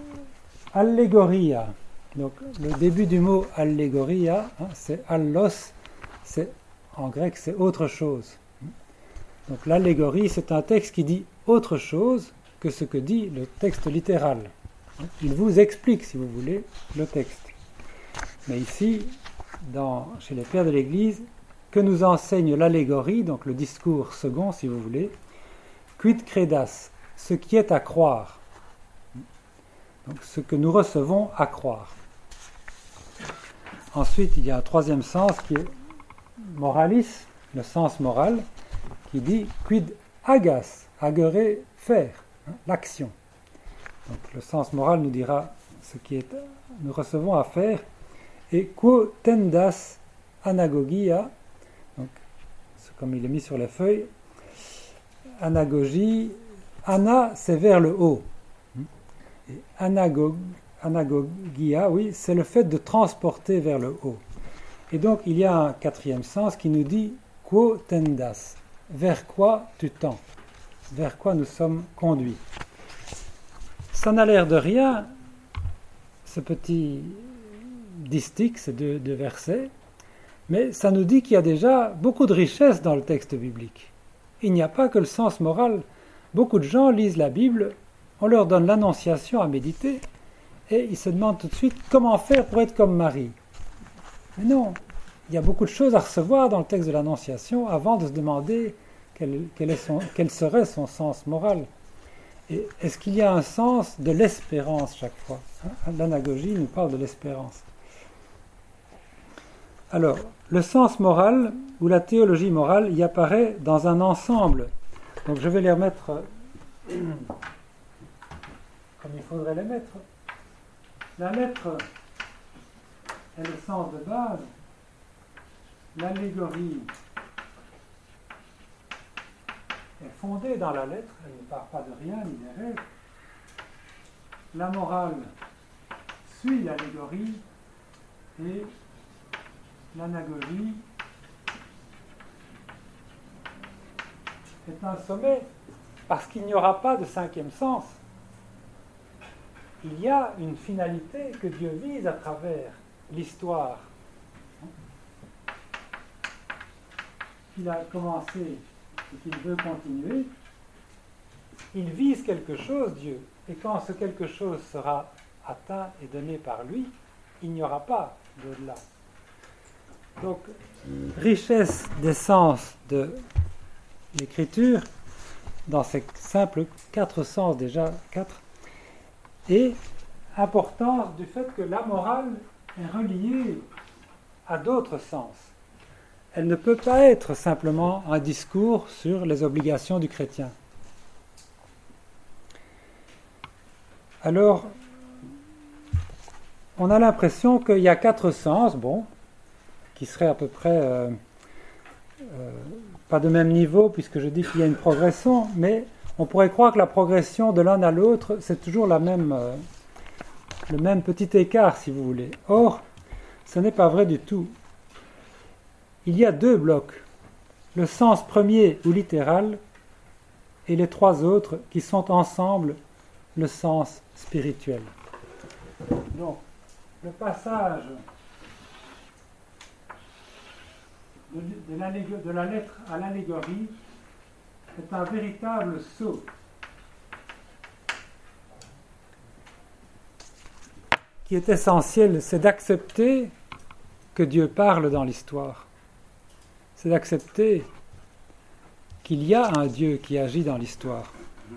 allégoria. Donc, le début du mot allégoria, c'est allos, en grec, c'est autre chose. Donc, l'allégorie, c'est un texte qui dit autre chose que ce que dit le texte littéral. Il vous explique, si vous voulez, le texte. Mais ici, chez les pères de l'Église, que nous enseigne l'allégorie, donc le discours second, si vous voulez, quid credas, ce qui est à croire. Donc, ce que nous recevons à croire. Ensuite, il y a un troisième sens qui est moralis, le sens moral, qui dit quid agas, agere, faire, l'action. Donc, le sens moral nous dira ce qui nous recevons à faire, et quo tendas anagogia, donc c'est comme il est mis sur les feuilles, anagogie, ana c'est vers le haut, et anagogia, oui, c'est le fait de transporter vers le haut. Et donc il y a un quatrième sens qui nous dit quo tendas, vers quoi tu tends, vers quoi nous sommes conduits. Ça n'a l'air de rien, ce petit distique, ces deux versets, mais ça nous dit qu'il y a déjà beaucoup de richesse dans le texte biblique. Il n'y a pas que le sens moral. Beaucoup de gens lisent la Bible, on leur donne l'Annonciation à méditer, et ils se demandent tout de suite comment faire pour être comme Marie. Mais non, il y a beaucoup de choses à recevoir dans le texte de l'Annonciation avant de se demander quel serait son sens moral. Et est-ce qu'il y a un sens de l'espérance chaque fois? L'anagogie nous parle de l'espérance. Alors, le sens moral ou la théologie morale y apparaît dans un ensemble. Donc je vais les remettre comme il faudrait les mettre. La lettre est le sens de base. L'allégorie est fondée dans la lettre, elle ne part pas de rien ni des rêves. La morale suit l'allégorie et l'anagogie est un sommet parce qu'il n'y aura pas de cinquième sens. Il y a une finalité que Dieu vise à travers l'histoire qu'il a commencé et qu'il veut continuer. Il vise quelque chose, Dieu, et quand ce quelque chose sera atteint et donné par lui, il n'y aura pas d'au-delà. Donc, richesse des sens de l'écriture, dans ces simples 4 sens, déjà 4, et importance du fait que la morale est reliée à d'autres sens. Elle ne peut pas être simplement un discours sur les obligations du chrétien. Alors, on a l'impression qu'il y a 4 sens, qui seraient à peu près pas de même niveau, puisque je dis qu'il y a une progression, mais on pourrait croire que la progression de l'un à l'autre, c'est toujours le même petit écart, si vous voulez. Or, ce n'est pas vrai du tout. Il y a 2 blocs, le sens premier ou littéral, et les 3 autres qui sont ensemble le sens spirituel. Donc, le passage de la lettre à l'allégorie est un véritable saut. Qui est essentiel, c'est d'accepter que Dieu parle dans l'histoire. C'est d'accepter qu'il y a un Dieu qui agit dans l'histoire.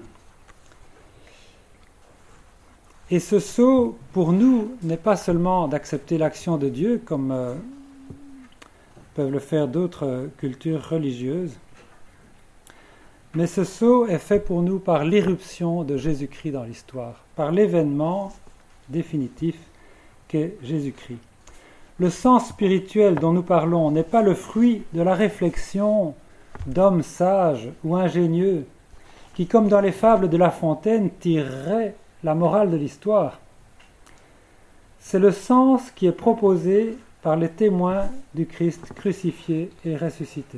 Et ce saut, pour nous, n'est pas seulement d'accepter l'action de Dieu comme peuvent le faire d'autres cultures religieuses. Mais ce saut est fait pour nous par l'irruption de Jésus-Christ dans l'histoire, par l'événement définitif qu'est Jésus-Christ. Le sens spirituel dont nous parlons n'est pas le fruit de la réflexion d'hommes sages ou ingénieux qui, comme dans les fables de La Fontaine, tireraient la morale de l'histoire. C'est le sens qui est proposé par les témoins du Christ crucifié et ressuscité,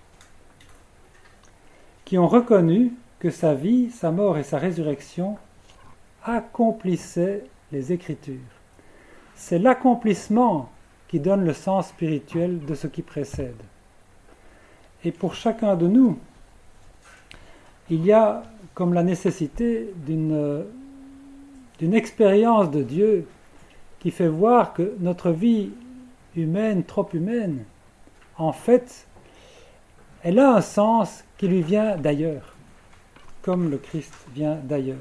qui ont reconnu que sa vie, sa mort et sa résurrection accomplissaient les Écritures. C'est l'accomplissement qui donne le sens spirituel de ce qui précède. Et pour chacun de nous, il y a comme la nécessité d'une expérience de Dieu qui fait voir que notre vie humaine, trop humaine, en fait, elle a un sens qui lui vient d'ailleurs, comme le Christ vient d'ailleurs.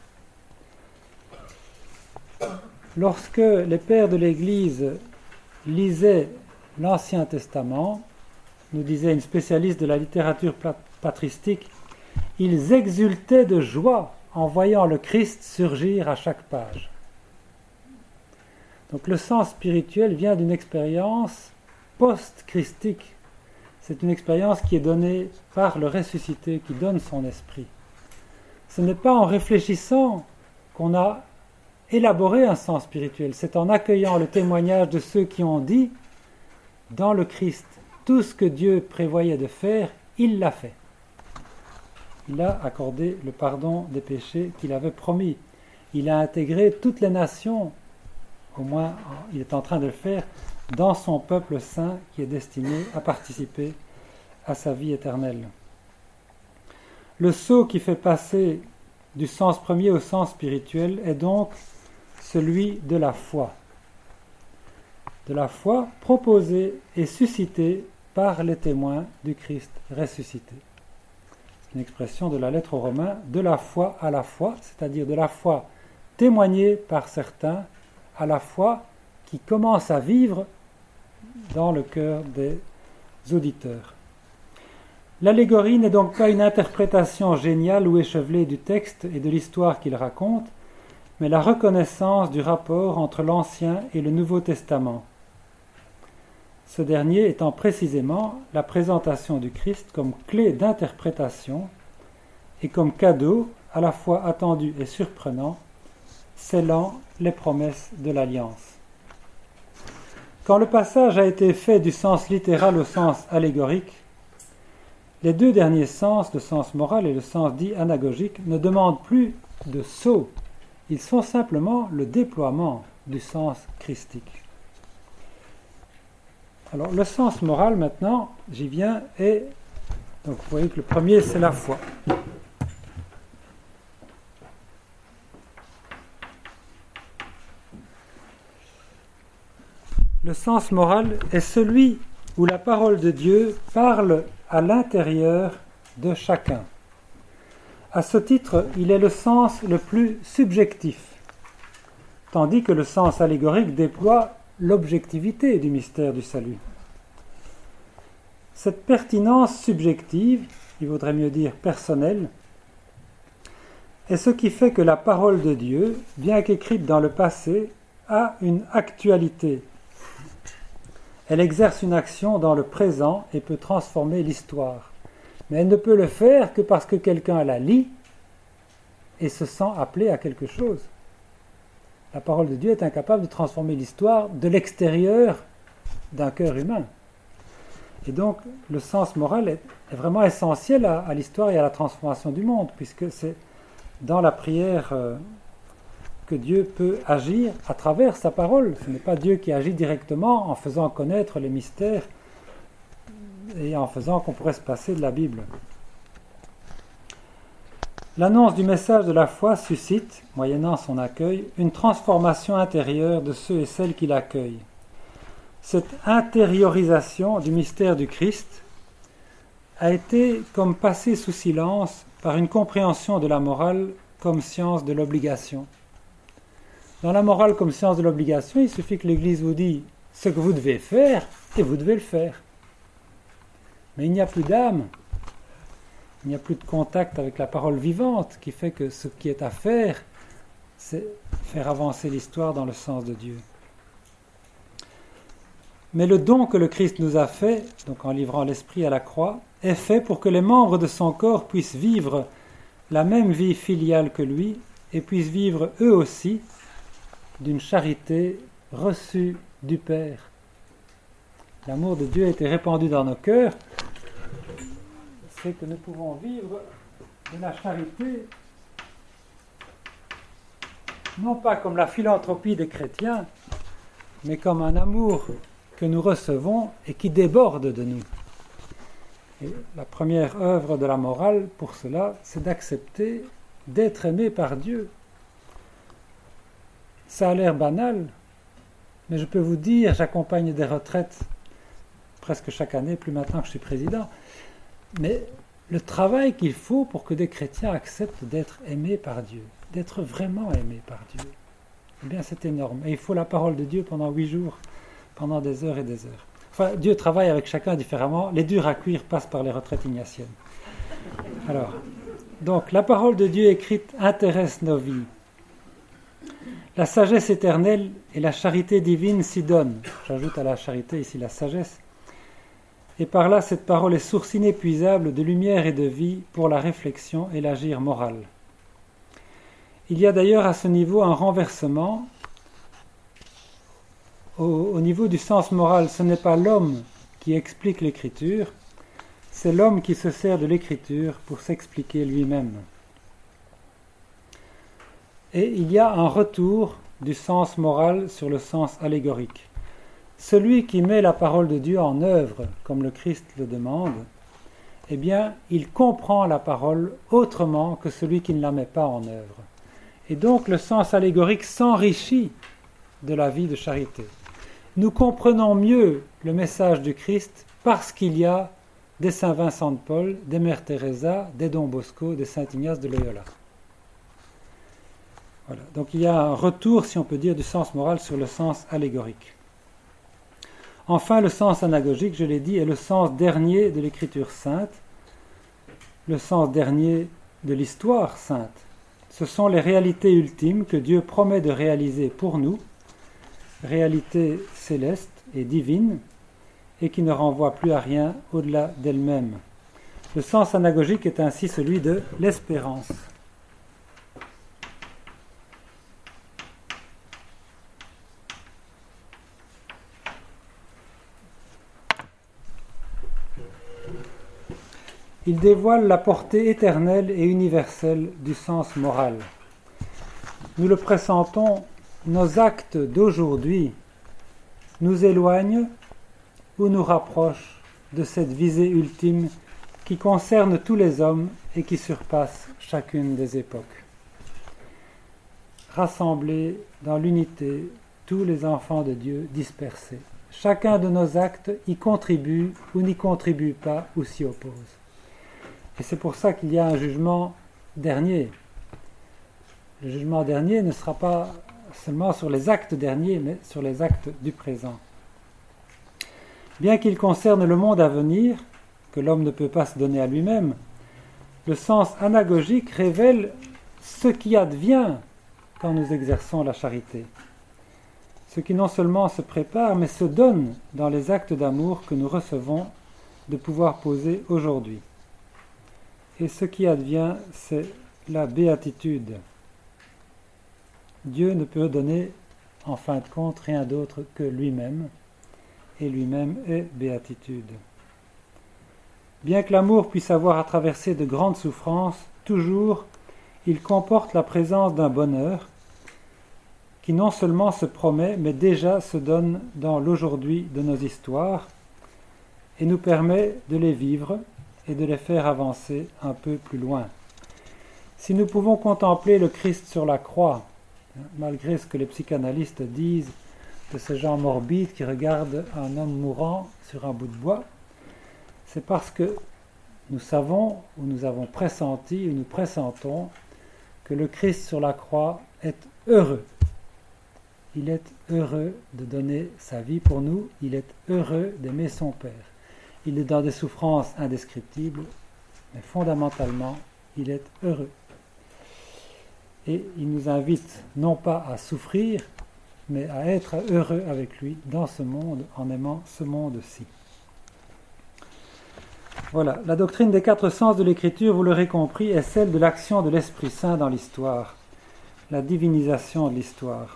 Lorsque les pères de l'Église lisaient l'Ancien Testament, nous disait une spécialiste de la littérature patristique, ils exultaient de joie en voyant le Christ surgir à chaque page. Donc le sens spirituel vient d'une expérience post-christique. C'est une expérience qui est donnée par le ressuscité, qui donne son esprit. Ce n'est pas en réfléchissant qu'on a élaboré un sens spirituel, c'est en accueillant le témoignage de ceux qui ont dit, dans le Christ, tout ce que Dieu prévoyait de faire, il l'a fait. Il a accordé le pardon des péchés qu'il avait promis. Il a intégré toutes les nations, au moins il est en train de le faire, dans son peuple saint qui est destiné à participer à sa vie éternelle. Le saut qui fait passer du sens premier au sens spirituel est donc celui de la foi. De la foi proposée et suscitée par les témoins du Christ ressuscité. C'est une expression de la lettre aux Romains, de la foi à la foi, c'est-à-dire de la foi témoignée par certains à la foi qui commence à vivre dans le cœur des auditeurs. L'allégorie n'est donc pas une interprétation géniale ou échevelée du texte et de l'histoire qu'il raconte, mais la reconnaissance du rapport entre l'Ancien et le Nouveau Testament. Ce dernier étant précisément la présentation du Christ comme clé d'interprétation et comme cadeau à la fois attendu et surprenant, scellant les promesses de l'Alliance. Quand le passage a été fait du sens littéral au sens allégorique, les deux derniers sens, le sens moral et le sens dit anagogique, ne demandent plus de saut, ils sont simplement le déploiement du sens christique. Alors le sens moral maintenant, j'y viens, et donc vous voyez que le premier c'est la foi. Le sens moral est celui où la parole de Dieu parle à l'intérieur de chacun. À ce titre, il est le sens le plus subjectif, tandis que le sens allégorique déploie l'objectivité du mystère du salut. Cette pertinence subjective, il vaudrait mieux dire personnelle, est ce qui fait que la parole de Dieu, bien qu'écrite dans le passé, a une actualité. Elle exerce une action dans le présent et peut transformer l'histoire. Mais elle ne peut le faire que parce que quelqu'un la lit et se sent appelé à quelque chose. La parole de Dieu est incapable de transformer l'histoire de l'extérieur d'un cœur humain. Et donc, le sens moral est vraiment essentiel à l'histoire et à la transformation du monde, puisque c'est dans la prière que Dieu peut agir à travers sa parole. Ce n'est pas Dieu qui agit directement en faisant connaître les mystères et en faisant qu'on pourrait se passer de la Bible. L'annonce du message de la foi suscite, moyennant son accueil, une transformation intérieure de ceux et celles qui l'accueillent. Cette intériorisation du mystère du Christ a été comme passée sous silence par une compréhension de la morale comme science de l'obligation. Dans la morale comme science de l'obligation, il suffit que l'Église vous dise ce que vous devez faire et vous devez le faire. Mais il n'y a plus d'âme, il n'y a plus de contact avec la parole vivante qui fait que ce qui est à faire, c'est faire avancer l'histoire dans le sens de Dieu. Mais le don que le Christ nous a fait, donc en livrant l'Esprit à la croix, est fait pour que les membres de son corps puissent vivre la même vie filiale que lui et puissent vivre eux aussi d'une charité reçue du Père. L'amour de Dieu a été répandu dans nos cœurs, c'est que nous pouvons vivre de la charité, non pas comme la philanthropie des chrétiens, mais comme un amour que nous recevons et qui déborde de nous. Et la première œuvre de la morale, pour cela, c'est d'accepter d'être aimé par Dieu. Ça a l'air banal, mais je peux vous dire, j'accompagne des retraites presque chaque année, plus maintenant que je suis président, mais le travail qu'il faut pour que des chrétiens acceptent d'être aimés par Dieu, d'être vraiment aimés par Dieu, eh bien c'est énorme. Et il faut la parole de Dieu pendant 8 jours, pendant des heures et des heures. Enfin, Dieu travaille avec chacun différemment. Les durs à cuire passent par les retraites ignatiennes. Alors, donc, la parole de Dieu écrite intéresse nos vies. La sagesse éternelle et la charité divine s'y donnent. J'ajoute à la charité ici la sagesse. Et par là, cette parole est source inépuisable de lumière et de vie pour la réflexion et l'agir moral. Il y a d'ailleurs à ce niveau un renversement. Au niveau du sens moral, ce n'est pas l'homme qui explique l'écriture, c'est l'homme qui se sert de l'écriture pour s'expliquer lui-même. Et il y a un retour du sens moral sur le sens allégorique. Celui qui met la parole de Dieu en œuvre, comme le Christ le demande, eh bien, il comprend la parole autrement que celui qui ne la met pas en œuvre. Et donc, le sens allégorique s'enrichit de la vie de charité. Nous comprenons mieux le message du Christ parce qu'il y a des Saint Vincent de Paul, des Mère Teresa, des Don Bosco, des Saint Ignace de Loyola. Voilà. Donc il y a un retour, si on peut dire, du sens moral sur le sens allégorique. Enfin, le sens anagogique, je l'ai dit, est le sens dernier de l'écriture sainte, le sens dernier de l'histoire sainte. Ce sont les réalités ultimes que Dieu promet de réaliser pour nous, réalité céleste et divine, et qui ne renvoie plus à rien au-delà d'elle-même. Le sens anagogique est ainsi celui de l'espérance. Il dévoile la portée éternelle et universelle du sens moral. Nous le pressentons, nos actes d'aujourd'hui nous éloignent ou nous rapprochent de cette visée ultime qui concerne tous les hommes et qui surpasse chacune des époques. Rassemblés dans l'unité, tous les enfants de Dieu dispersés. Chacun de nos actes y contribue ou n'y contribue pas ou s'y oppose. Et c'est pour ça qu'il y a un jugement dernier. Le jugement dernier ne sera pas seulement sur les actes derniers, mais sur les actes du présent. Bien qu'il concerne le monde à venir, que l'homme ne peut pas se donner à lui-même, le sens anagogique révèle ce qui advient quand nous exerçons la charité. Ce qui non seulement se prépare, mais se donne dans les actes d'amour que nous recevons de pouvoir poser aujourd'hui. Et ce qui advient, c'est la béatitude. Dieu ne peut donner, en fin de compte, rien d'autre que lui-même, et lui-même est béatitude. Bien que l'amour puisse avoir à traverser de grandes souffrances, toujours, il comporte la présence d'un bonheur qui non seulement se promet, mais déjà se donne dans l'aujourd'hui de nos histoires et nous permet de les vivre et de les faire avancer un peu plus loin. Si nous pouvons contempler le Christ sur la croix, malgré ce que les psychanalystes disent de ces gens morbides qui regardent un homme mourant sur un bout de bois, c'est parce que nous savons, ou nous avons pressenti, ou nous pressentons, que le Christ sur la croix est heureux. Il est heureux de donner sa vie pour nous, il est heureux d'aimer son Père. il est dans des souffrances indescriptibles, mais fondamentalement, il est heureux. Et il nous invite non pas à souffrir, mais à être heureux avec lui dans ce monde, en aimant ce monde-ci. Voilà, la doctrine des 4 sens de l'Écriture, vous l'aurez compris, est celle de l'action de l'Esprit Saint dans l'histoire, la divinisation de l'histoire.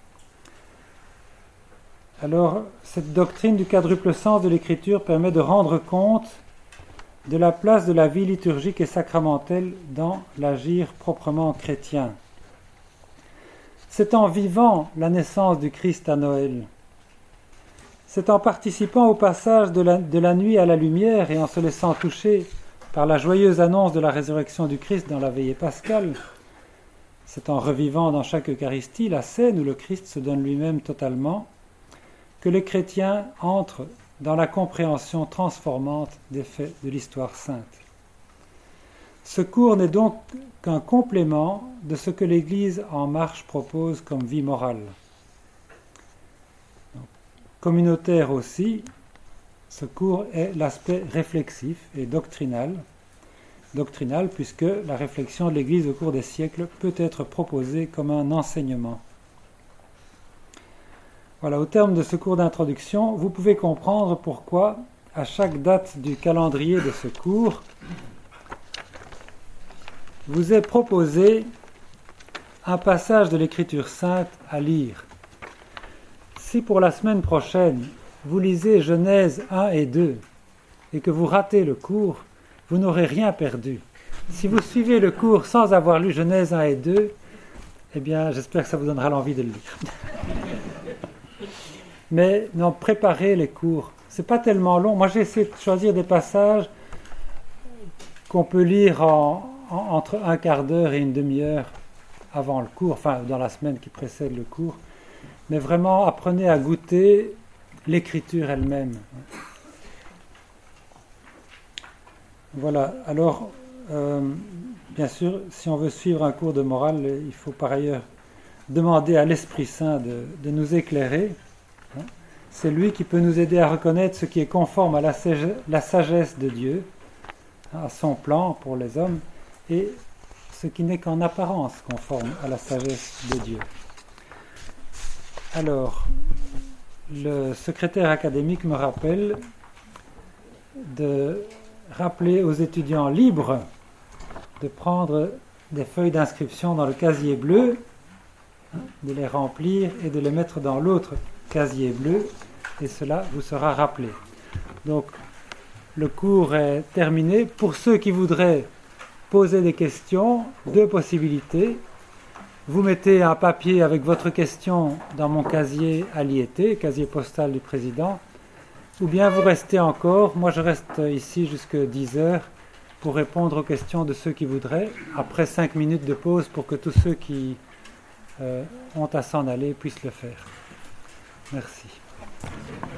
Alors, cette doctrine du quadruple sens de l'Écriture permet de rendre compte de la place de la vie liturgique et sacramentelle dans l'agir proprement chrétien. C'est en vivant la naissance du Christ à Noël. C'est en participant au passage de la nuit à la lumière et en se laissant toucher par la joyeuse annonce de la résurrection du Christ dans la veillée pascale. C'est en revivant dans chaque Eucharistie la scène où le Christ se donne lui-même totalement que les chrétiens entrent dans la compréhension transformante des faits de l'histoire sainte. Ce cours n'est donc qu'un complément de ce que l'Église en marche propose comme vie morale. Donc, communautaire aussi, ce cours est l'aspect réflexif et doctrinal puisque la réflexion de l'Église au cours des siècles peut être proposée comme un enseignement. Voilà, au terme de ce cours d'introduction, vous pouvez comprendre pourquoi, à chaque date du calendrier de ce cours, vous est proposé un passage de l'Écriture sainte à lire. Si pour la semaine prochaine, vous lisez Genèse 1 et 2 et que vous ratez le cours, vous n'aurez rien perdu. Si vous suivez le cours sans avoir lu Genèse 1 et 2, eh bien, j'espère que ça vous donnera l'envie de le lire. Mais non, préparez les cours. C'est pas tellement long. Moi, j'ai essayé de choisir des passages qu'on peut lire entre un quart d'heure et une demi-heure avant le cours, enfin dans la semaine qui précède le cours. Mais vraiment, apprenez à goûter l'écriture elle-même. Voilà. Alors, bien sûr, si on veut suivre un cours de morale, il faut par ailleurs demander à l'Esprit Saint de nous éclairer. C'est lui qui peut nous aider à reconnaître ce qui est conforme à la sagesse de Dieu, à son plan pour les hommes, et ce qui n'est qu'en apparence conforme à la sagesse de Dieu. Alors, le secrétaire académique me rappelle de rappeler aux étudiants libres de prendre des feuilles d'inscription dans le casier bleu, de les remplir et de les mettre dans l'autre casier bleu, et cela vous sera rappelé. Donc, le cours est terminé. Pour ceux qui voudraient poser des questions, 2 possibilités. Vous mettez un papier avec votre question dans mon casier à l'IET, casier postal du président, ou bien vous restez encore. Moi, je reste ici jusqu'à 10 heures pour répondre aux questions de ceux qui voudraient, après 5 minutes de pause pour que tous ceux qui ont à s'en aller puissent le faire. Merci.